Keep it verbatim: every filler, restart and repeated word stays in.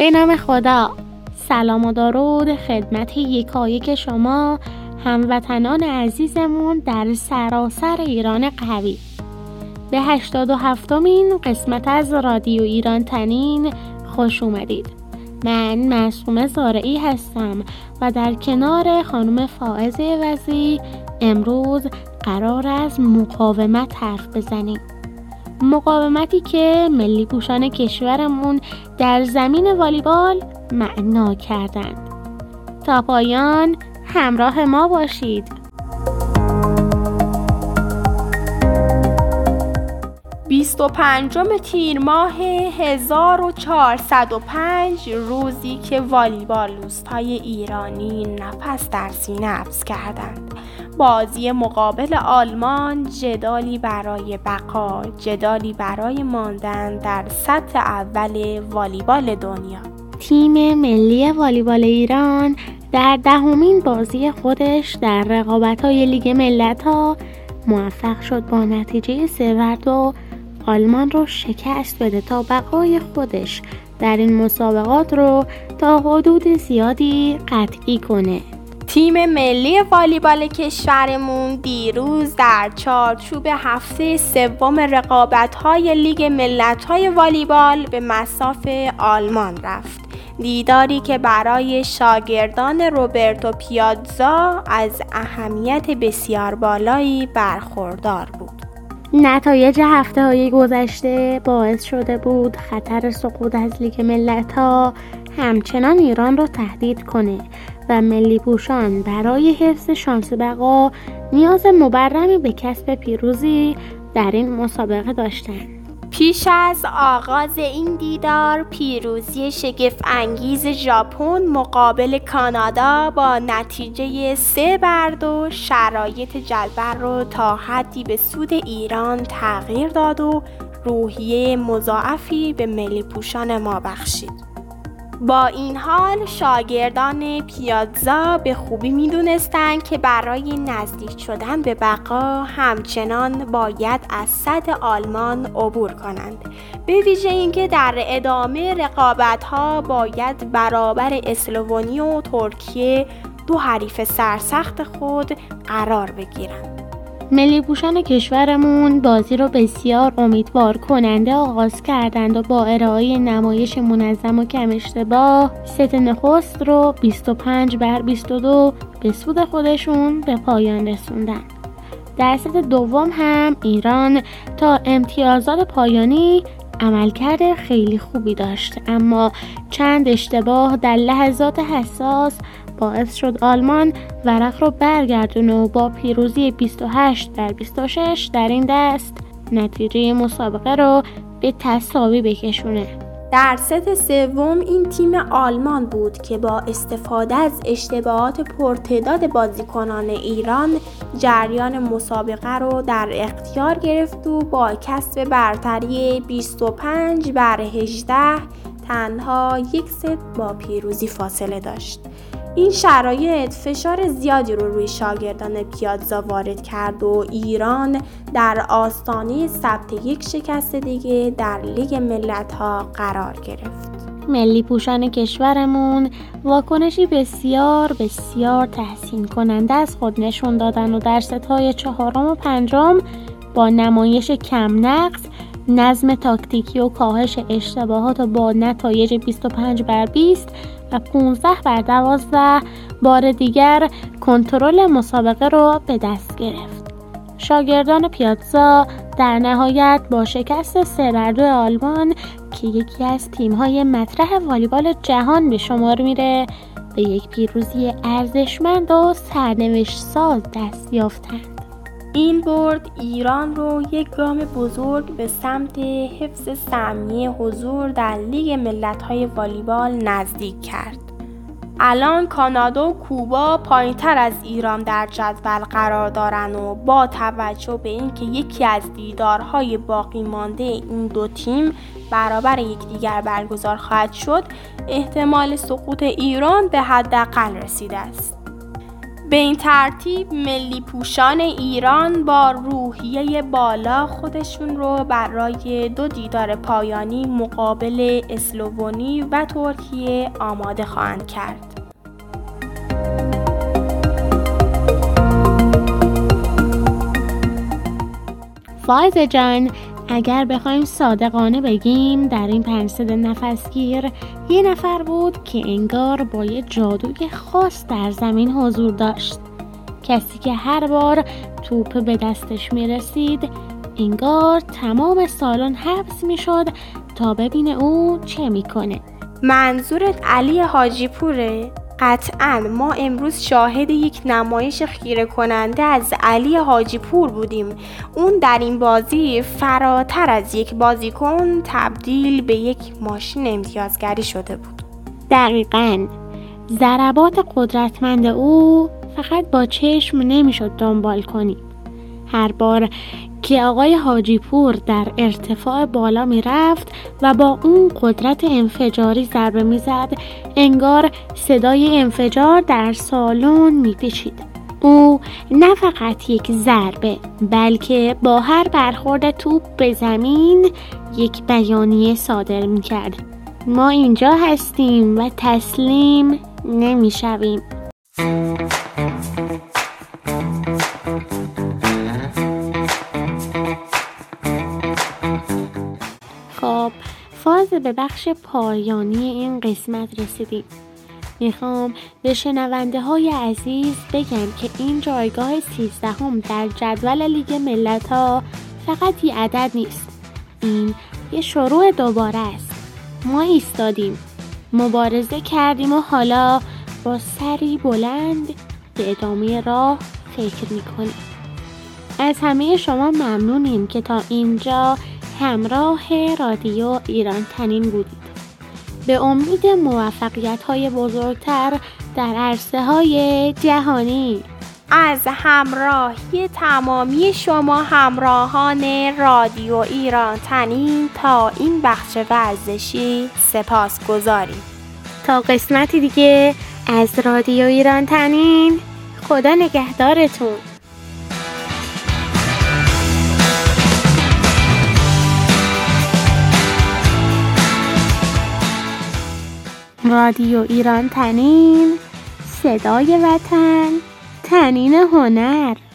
به نام خدا. سلام و درود خدمت یکایک شما هموطنان عزیزمون در سراسر ایران قوی. به هشتاد و هفتمین قسمت از رادیو ایران تنین خوش اومدید. من معصومه زارعی هستم و در کنار خانم فائزه وزی امروز قرار است مقاومت حرف بزنیم. مقاومتی که ملی پوشان کشورمون در زمین والیبال معنا کردند. تا پایان همراه ما باشید. بیست و پنجم تیر ماه هزار و چهارصد و پنج، روزی که والیبالیست‌های ایرانی نفس در سینه حبس کردند. بازی مقابل آلمان، جدالی برای بقا، جدالی برای ماندن در سطح اول والیبال دنیا. تیم ملی والیبال ایران در دهمین بازی خودش در رقابت‌های لیگ ملت‌ها موفق شد با نتیجه سه بر دو آلمان رو شکست بده تا بقای خودش در این مسابقات رو تا حدود زیادی قطعی کنه. تیم ملی والیبال کشورمون دیروز در چارچوب هفته سوم رقابت‌های لیگ ملت‌های والیبال به مصاف آلمان رفت. دیداری که برای شاگردان روبرتو پیاززا از اهمیت بسیار بالایی برخوردار بود. نتایج هفته‌های گذشته باعث شده بود خطر سقوط از لیگ ملت‌ها همچنان ایران را تهدید کنه و ملی پوشان برای حفظ شانس بقا نیاز مبرمی به کسب پیروزی در این مسابقه داشتند. پیش از آغاز این دیدار، پیروزی شگفت انگیز ژاپن مقابل کانادا با نتیجه سه بر دو شرایط جدول رو تا حدی به سود ایران تغییر داد و روحیه مضاعفی به ملی پوشان ما بخشید. با این حال شاگردان پیاززا به خوبی می‌دونستند که برای نزدیک شدن به بقا همچنان باید از سد آلمان عبور کنند. به ویژه اینکه در ادامه رقابت‌ها باید برابر اسلوونی و ترکیه دو حریف سرسخت خود قرار بگیرند. ملی پوشان کشورمون بازی رو بسیار امیدوار کننده آغاز کردند و با ارائه نمایش منظم و کم اشتباه ست نخست رو بیست و پنج بر بیست و دو به سود خودشون به پایان رسوندن. در ست دوم هم ایران تا امتیازات پایانی عملکرد خیلی خوبی داشت، اما چند اشتباه در لحظات حساس باعث شد آلمان ورق رو برگردونه و با پیروزی بیست و هشت بر بیست و شش در این دست نتیجه مسابقه رو به تساوی بکشونه. در ست سوم این تیم آلمان بود که با استفاده از اشتباهات پرتعداد بازیکنان ایران جریان مسابقه رو در اختیار گرفت و با کسب برتری بیست و پنج بر هجده تنها یک ست با پیروزی فاصله داشت. این شرایط فشار زیادی رو روی شاگردان پیاززا وارد کرد و ایران در آستانه ثبت یک شکست دیگه در لیگ ملت‌ها قرار گرفت. ملی پوشان کشورمون واکنشی بسیار بسیار تحسین کننده از خود نشون دادن و در ست‌های چهارم و پنجم با نمایش کم نقص، نظم تاکتیکی و کاهش اشتباهات و با نتایج بیست و پنج بر بیست و پانزده بر دوازده بار دیگر کنترل مسابقه رو به دست گرفت. شاگردان پیاززا در نهایت با شکست سه بر دو آلمان که یکی از تیم‌های مطرح والیبال جهان به شمار میره به یک پیروزی ارزشمند و سرنوشت ساز دست یافتند. این برد ایران رو یک گام بزرگ به سمت حفظ سهمیه حضور در لیگ ملت‌های والیبال نزدیک کرد. الان کانادا و کوبا پایین‌تر از ایران در جدول قرار دارن و با توجه به اینکه یکی از دیدارهای باقی مانده این دو تیم برابر یکدیگر برگزار خواهد شد، احتمال سقوط ایران به حداقل رسیده است. به این ترتیب ملی پوشان ایران با روحیه بالا خودشون رو برای دو دیدار پایانی مقابل اسلوونی و ترکیه آماده خواهند کرد. فائزه جان، اگر بخوایم صادقانه بگیم در این پنج سده نفسگیر یه نفر بود که انگار با یه جادوی خاص در زمین حضور داشت. کسی که هر بار توپ به دستش میرسید انگار تمام سالن حبس میشد تا ببینه او چه میکنه. منظورت علی حاجی پوره؟ قطعاً ما امروز شاهد یک نمایش خیره کننده از علی حاجی پور بودیم. اون در این بازی فراتر از یک بازیکن تبدیل به یک ماشین امتیازگری شده بود. دقیقاً. ضربات قدرتمند او فقط با چشم نمیشد دنبال کنی. هر بار که آقای حاجی پور در ارتفاع بالا می رفت و با اون قدرت انفجاری ضربه می زد، انگار صدای انفجار در سالن می پیچید. او نه فقط یک ضربه بلکه با هر برخورد توپ به زمین یک بیانیه صادر می کرد: ما اینجا هستیم و تسلیم نمی شویم. خب فاز به بخش پایانی این قسمت رسیدیم. میخوام به شنونده های عزیز بگم که این جایگاه سیزدهم در جدول لیگ ملت ها فقط یه عدد نیست. این یه شروع دوباره است. ما ایستادیم، مبارزه کردیم و حالا با سری بلند به ادامه راه فکر میکنیم. از همه شما ممنونیم که تا اینجا همراه رادیو ایران تنین بودید. به امید موفقیت‌های بزرگتر در عرصه‌های جهانی. از همراهی تمامی شما همراهان رادیو ایران تنین تا این بخش ورزشی سپاسگزاریم. تا قسمتی دیگه از رادیو ایران تنین، خدا نگهدارتون. رادیو ایران تنین، صدای وطن، تنین هنر.